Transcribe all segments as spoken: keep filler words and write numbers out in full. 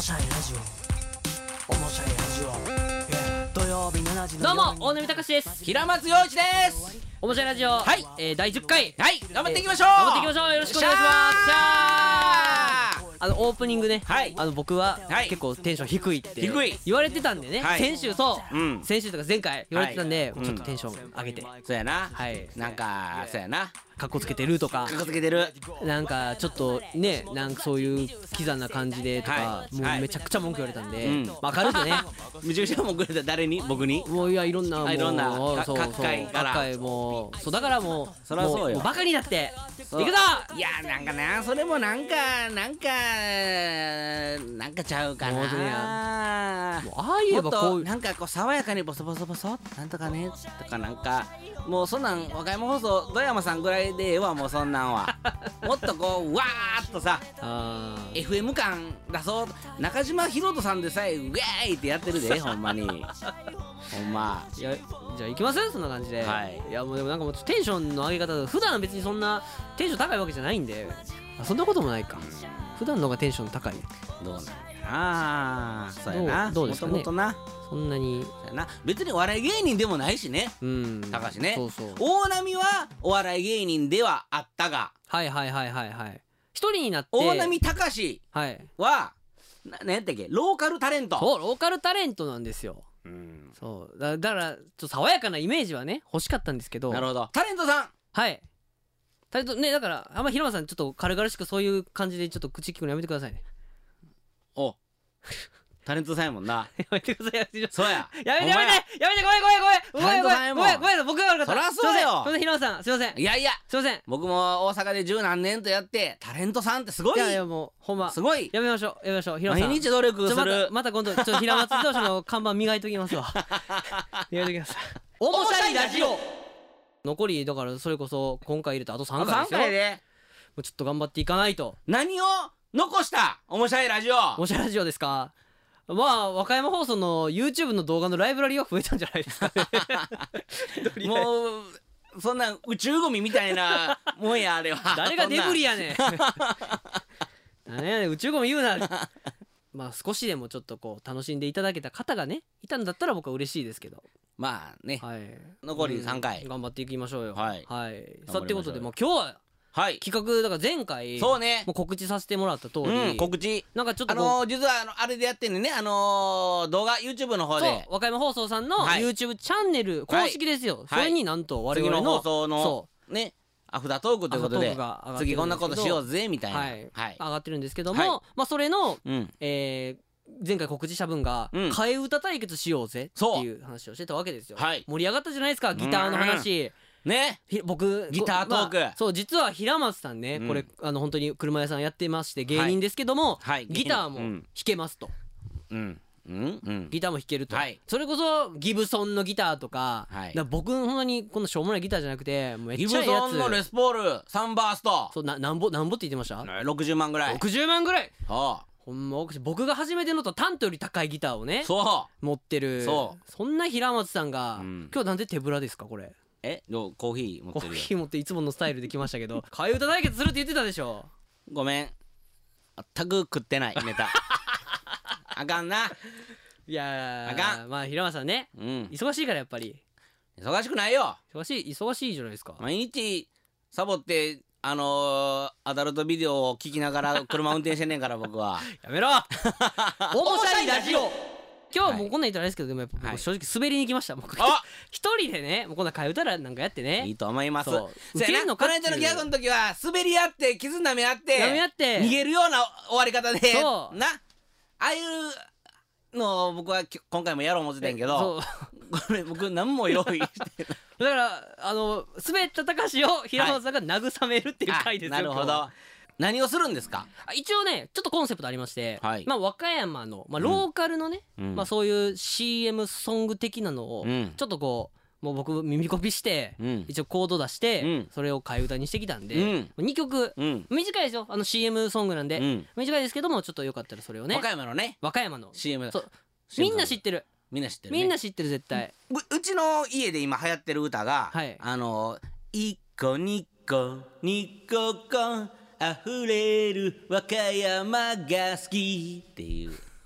しゃいラジオおもしゃいラジオ、yeah、土曜日しちじどうのも大沼隆です。 平松陽一ですおもしゃいラジオ、 はい、 えー、だいじゅっかい、 はい頑張っていきましょう、 頑張っていきましょう。よろしくお願いします。 しゃーあのオープニングね、 はいあの僕ははい結構テンション低いって低い言われてたんでね、 はい先週そう、 うん先週とか前回言われてたんで、 はいちょっとテンション上げて、 そうやな、 はいなんかそうやな、 かっこつけてるとかかっこつけてる、 なんかちょっとね、なんかそういうキザな感じでとか、 はいもうめちゃくちゃ文句言われたんで、 うんまあ軽くねめちゃくちゃもうくれた誰に僕にもういやいろんなもうあいろんなかそうそう各界から各界もうそうだからもうそらそうよももうバカになってそういくぞ。 いやなんかなそれもなんかなんかなんかちゃうかもうねなもうああ言えばもっことうなんかこう爽やかにボソボソボソなんとかねとかなんかもうそんなん和歌山放送土山さんぐらいでええわもうそんなんはもっとこうわーっとさあーエフエム 感出そう中島ひろとさんでさえウェーイってやってるでほんまにほんまいやじゃあ行きますそんな感じで、 はいいやもうでもなんかもうテンションの上げ方普段別にそんなテンション高いわけじゃないんで、あそんなこともないか。普段の方がテンション高い。 どうなんやなそうやなどうどうですかねもともとなそんなにそうやな別にお笑い芸人でもないしねうん高橋ねそうそう大波はお笑い芸人ではあったがはいはいはいはいはい一人になって大波隆はいはな何やったっけローカルタレントそうローカルタレントなんですよ。 うんそうだだからちょっと爽やかなイメージはね欲しかったんですけど、 なるほどタレントさんはいタレントね、だからあんま平間さんちょっと軽々しくそういう感じでちょっと口聞くのやめてくださいね。 おタレントさんやもんなやめてください。やめてそうややめてやめてやめてごめんごめんごめんごめんごめんごめんごめんごめん僕が悪かった。 そらそうよすいません平間さんすいませんいやいやすいません。 僕も大阪で十何年とやってタレントさんってすごいいやいやもうほんますごいやめましょうやめましょう平間さん。 毎日努力ちょまたするまた今度ちょっと平松自動車の看板磨いときますわ。磨いときます。おもしゃいラジオ。残りだからそれこそ今回入れてあとさんかいですよ。 さんかいでもうちょっと頑張っていかないと。 何を残した面白いラジオおもしゃいラジオですか。まあ和歌山放送の YouTube の動画のライブラリーは増えたんじゃないですかね。 もうそんな宇宙ゴミみたいなもんやあれは誰がデブリややねん。何やねん宇宙ゴミ言うな。まあ少しでもちょっとこう楽しんでいただけた方がねいたんだったら僕は嬉しいですけど、 まあねはい、 残りさんかいうん頑張っていきましょうよ。 はいはい、 頑張りましょうさあってことでもう今日ははい企画だから前回そうねもう告知させてもらった通り、 うん告知なんかちょっとあこう、 のー実はあのあれでやってんねんねあのー動画 YouTube の方そうで和歌山放送さんのはい YouTube チャンネル公式ですよ、 いそれになんと我次 々のの放送のそねアフタートークということでアフタートークが上がってるんですけど次こんなことしようぜみたいなはい、 はい上がってるんですけども、 はいまあそれの、 うんえー前回告知した分が、 うん替え歌対決しようぜっていう話をしてたわけですよ。 はい盛り上がったじゃないですかギターの話。 ねひ僕ギタートークまあそう実は平松さんね、 うんこれあの本当に車屋さんやってまして芸人ですけども、 はいギターもうん弾けますと、 うんうんうんギターも弾けると、 はいそれこそギブソンのギターとか、 はいだから僕ほんまにこんなしょうもないギターじゃなくてもうめっギブちゃいいやつソンのレスポールサンバーストそうななんぼなんぼって言ってましたろくじゅうまんぐらいろくじゅうまんぐらい。 そほんま僕が初めて乗ったタントより高いギターをねうそ持ってるそうそんな平松さんが、 うん今日なんで手ぶらですかこれ。 うえどうコーヒー持コーってるよヒー持っていつものスタイルで来ましたけど替え歌対決するって言ってたでしょ。 ごめん全く食ってないネタあかんないやーあかまあ平松さんねうん忙しいからやっぱり忙しくないよ忙しい忙しいじゃないですか。 毎日サボってあのー、アダルトビデオを聞きながら車運転してんねんから僕はやめろおもしゃいラジオ。今日はもうこんなん言ったらあれですけどでもやっぱはい僕正直滑りに行きました僕あ一人でねもうこんな替え歌らなんかやってねいいと思いますそうそやウケるのかなこの間のギャグの時は滑り合って絆舐め合って舐め合って逃げるような終わり方でそうなああいうのを僕はき今回もやろう思ってたんやけどそうこれ僕何も用意してないだからあの滑った高しを平松さんが慰めるっていう回ですよ、 あなるほど何をするんですかあ一応ねちょっとコンセプトありまして、 はいまあ、和歌山の、まあ、ローカルのね、 うんまあ、そういう シーエム ソング的なのをうんちょっとこうもう僕耳コピして、 うん一応コード出して、 うんそれを替え歌にしてきたんで、 うんにきょく、 うん短いですよあの シーエム ソングなんで、 うん短いですけどもちょっとよかったらそれをね和歌山のね和歌山のシーエムそうシーエムみんな知ってるみんな知ってるねみんな知ってる絶対、 ううちの家で今流行ってる歌が、 はいあの「一個二個二個こ溢れる和歌山が好き」っていう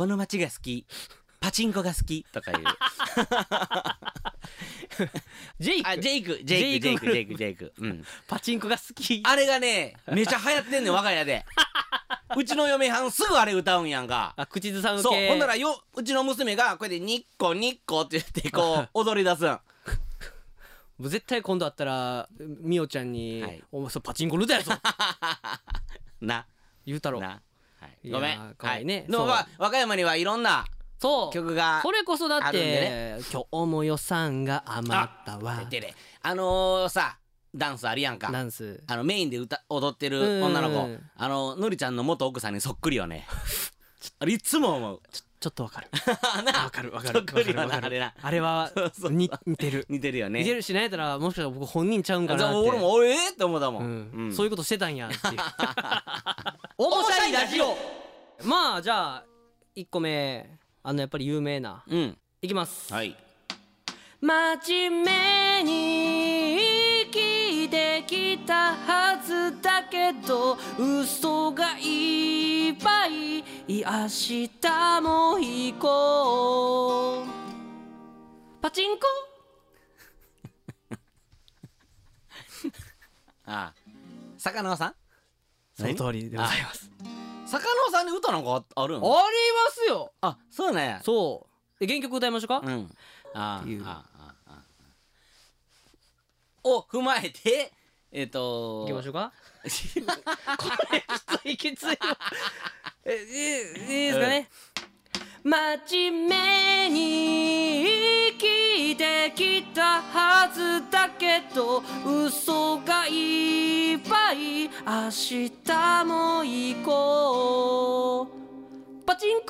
この街が好き、パチンコが好きとかいうジェイクあジェイクジェイクジェイクジェイクジェイクうんパチンコが好き。 あれがねめちゃ流行ってんねん我が家でうちの嫁はんすぐあれ歌うんやんか。 あ、口ずさむ系。 そうほんならようちの娘がこれでニッコニッコって言ってこう踊り出すん。 もう絶対今度会ったらみおちゃんに、 はいお前それパチンコルタやぞな言うたろ。 な、はい、 いやーごめんかわいいねはのが和歌山にはいろんなそう曲がそれこそだっあるんでて、今日も予算が余ったわてれあのー、さダンスあるやんか。 ダンスあのメインで歌踊ってる女の子、あののりちゃんの元奥さんにそっくりよねあれいつも思うちょちょっとわかるなわかるわかそるっくりよなわかるあれな。 あれはそうそうに似てる似てるよね。 似てるしなんやったらもしかしたら僕本人ちゃうんかなって。 俺も俺えーって思ったもん、 うんうんそういうことしてたんやっていうおもしゃいラジオ。まあじゃあいっこめあのやっぱり有名なうんいきます。 はい真面目に生きてきたはずだけど嘘がいっぱい明日も行こうパチンコ。 ああ坂野さんその通りでございます。 坂野さんに歌なんかああるんありますよ。 あそうなんやそうで原曲歌いましょうか。 うんあっていうああああを踏まえてえっ、ー、と行きましょうか。これきついきついえいいいいですかね、うん、真面目に生きてきたはずだけど嘘がいっぱい明日も行こうパチンコ。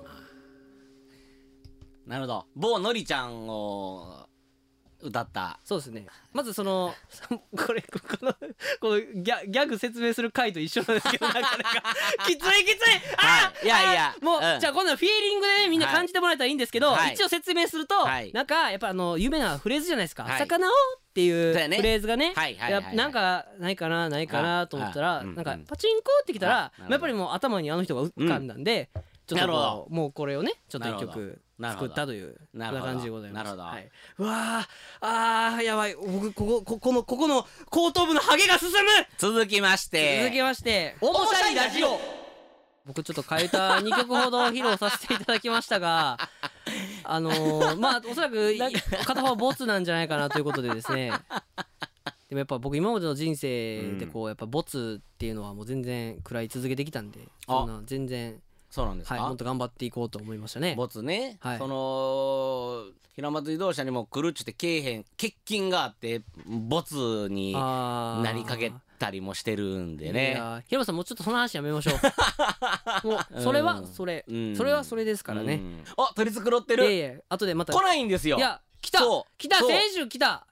なるほど某のりちゃんを歌ったそうですね。まずそのこれこのこのギャギャグ説明する回と一緒なんですけどなかなかきついきついあ、 はい、いやいやあもう、 うん、 じゃあ今度はフィーリングでねみんな感じてもらえたらいいんですけど、 はい、 一応説明すると、はい、なんかやっぱあの有名なフレーズじゃないですか、はい、魚をっていうフレーズがね、 はいはいはいはい、 なんかないかなないかなと思ったらなんかパチンコってきたらやっぱりもう頭にあの人が浮かんだんで、うん、ちょっとこうもうこれをねちょっと一曲作ったというこんな感じでございます。 なるほど、はい、 うわーあーやばい僕ここここのここの後頭部のハゲが進む。 続きまして続きましておもしゃいラジオ。僕ちょっと変えたにきょくほど披露させていただきましたがあのー、まあおそらく片方はボツなんじゃないかなということでですねでもやっぱ僕今までの人生でこうやっぱボツっていうのはもう全然食らい続けてきたんで、そんな全然そうなんですか、 はい、もっと頑張っていこうと思いましたね。 ボツね、 はい、 その平松自動車にも来るっちゅってけえへん欠勤があってボツになりかけたりもしてるんでね。 いや平松さんもうちょっとその話やめましょうもうそれはそれ、うん、それはそれですからね、うん、 あ取り繕ってる。 いやいや後でまた来ないんですよ。 いや来た来た先週来た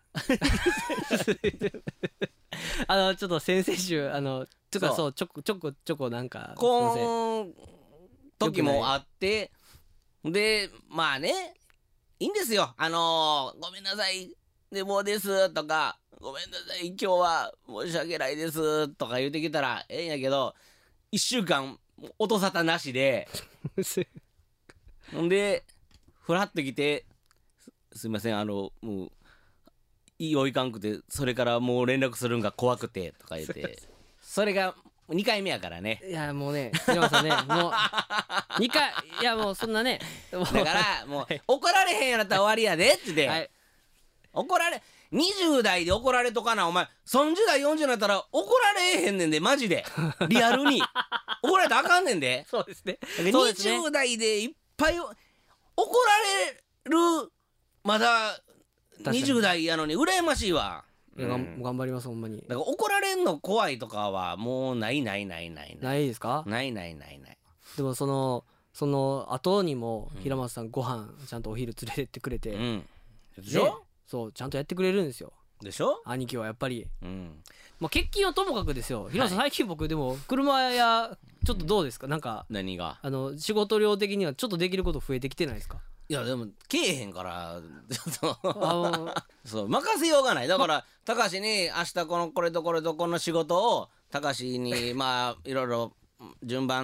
あのちょっと先々週あのとかそうちょこちょこちょこなんかこん時もあってでまあねいいんですよ。あのー、ごめんなさい寝坊ですとかごめんなさい今日は申し訳ないですとか言うてきたらええんやけどいっしゅうかん音沙汰なしでほんでふらっと来て す, すいませんあのもういいおいかんくてそれからもう連絡するんが怖くてとか言ってそれがにかいめやからね。 いやもうね平松さんねもうにかいいやもうそんなねだからもう、はい、怒られへんやったら終わりやでって言って、はい、怒られにじゅう代で怒られとかなお前さんじゅう代よんじゅう代になったら怒られへんねんでマジでリアルに怒られたらあかんねんで。 そうですね。 にじゅう代でいっぱい怒られるまだにじゅう代やのに羨ましいわ。 いや、うん、頑張りますほんまに。 だから怒られんの怖いとかはもうないないないないないですか。 ないないないない。 でもそのその後にも平松さんご飯ちゃんとお昼連れてってくれて、うん、 でしょ。 そうちゃんとやってくれるんですよ。 でしょ兄貴はやっぱり、 うん、 まあ欠勤はともかくですよ。平松さん、はい、最近僕でも車やちょっとどうですか、なんか何があの仕事量的にはちょっとできること増えてきてないですか。 いやでもけえへんからちょっとそう任せようがない。だから高橋に明日このこれとこれとこの仕事を高橋にまあいろいろ順番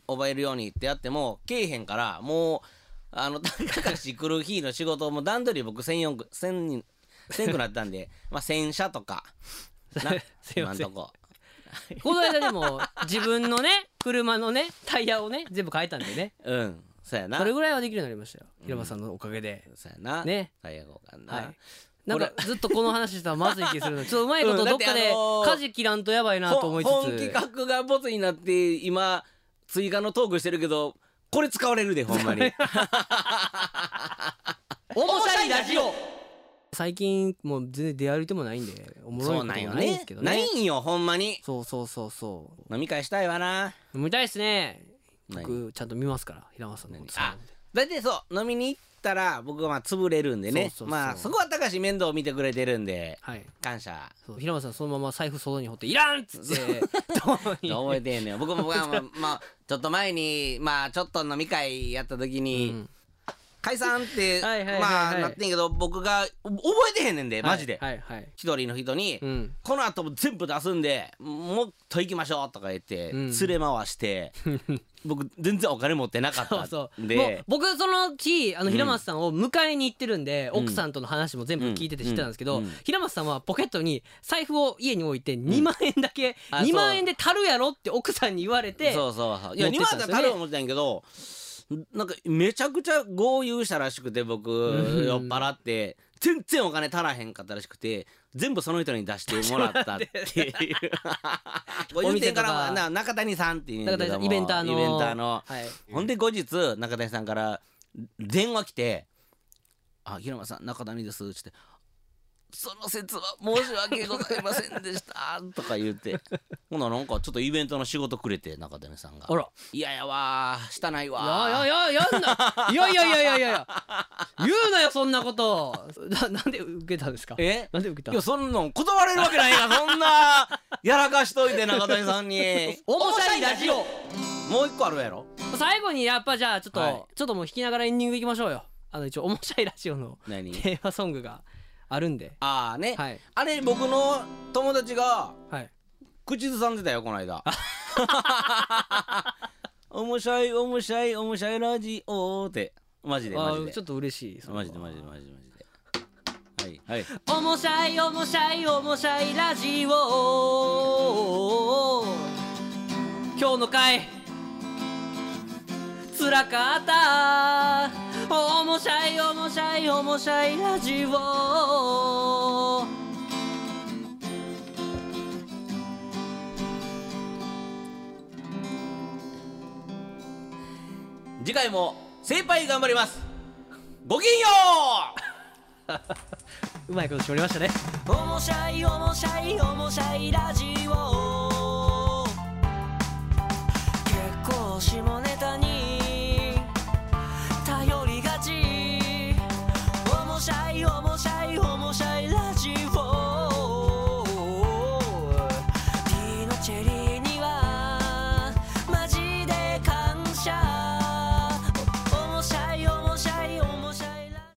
覚えるようにってやってもけえへんから、もうあのたかし来る日の仕事も段取り僕せんよんくせんせんくなったんでまあ洗車とかなすいません今んとここの間でも自分のね車のねタイヤをね全部変えたんでね、 うんそうやな、 それぐらいはできるようになりましたよ、平間さんのおかげで。 そうやなね、 タイヤ交換な、 はい、なんかずっとこの話したらまずい気するのちょっとうまいことどっかで舵切らんとやばいなと思いつつ、 本企画がボツになって今追加のトークしてるけどこれ使われるでほんまに面白いラジオ最近もう全然出歩いてもないんでおもろいこともないんですけどね。 ないんよほんまに。 そうそうそうそう飲み会したいわな。 飲みたいですね。僕ちゃんと見ますから平間さんのこと。 あだいたいそう飲みに行ったら僕はまあ潰れるんでね、そうそうそう、まあそこは高し面倒を見てくれてるんで、はい、感謝。 そう平間さんそのまま財布外に放っていらんっつって覚えてんねん。僕も僕はまあ、まあ、ちょっと前にまあちょっと飲み会やった時に、うん、解散ってまあなってんけど僕が覚えてへんねんでマジで一人の人に、うん、この後も全部出すんでもっと行きましょうとか言って連れ回して、うん、僕全然お金持ってなかったんでそうそうもう僕その日あの平松さんを迎えに行ってるんで、うん、奥さんとの話も全部聞いてて知ってたんですけど、うんうん、平松さんはポケットに財布を家に置いてにまんえんだけ、うん、にまんえんで足るやろって奥さんに言われてそうそうそういやにまんえんだったら足る思ってたんやけどなんかめちゃくちゃ豪遊したらしくて僕酔っ払って全然お金足らへんかったらしくて全部その人に出してもらったっていうご言うてんからな中谷さんっていうんだけどもイベンターのイベンターの、はい、ほんで後日中谷さんから電話来て「あ平間さん中谷です」ってその説は申し訳ございませんでしたとか言ってほななんかちょっとイベントの仕事くれて中谷さんがあらいややわーしたないわーいやいやいややんないやいやいやいやいやいや言うなよそんなことななんで受けたんですかえなんで受けたいやそんなん断れるわけないからそんなやらかしといて中谷さんに面白いラジオもう一個あるやろ最後にやっぱじゃあちょっと、はい、ちょっともう弾きながらエンディングいきましょうよあの一応面白いラジオのテーマソングがあるんでああね、はい、あれ僕の友達が、 はい、 口ずさんでたよこの間面白い面白い面白いラジオってマジでマジでちょっと嬉しいマジでマジでマジでマジではいはい面白い面白い面白いラジオ今日の回つらかった面白い面白い面白いラジオ次回も精一杯頑張りますごきげんよううまいこと絞りましたね面白い面白い面白いラジオ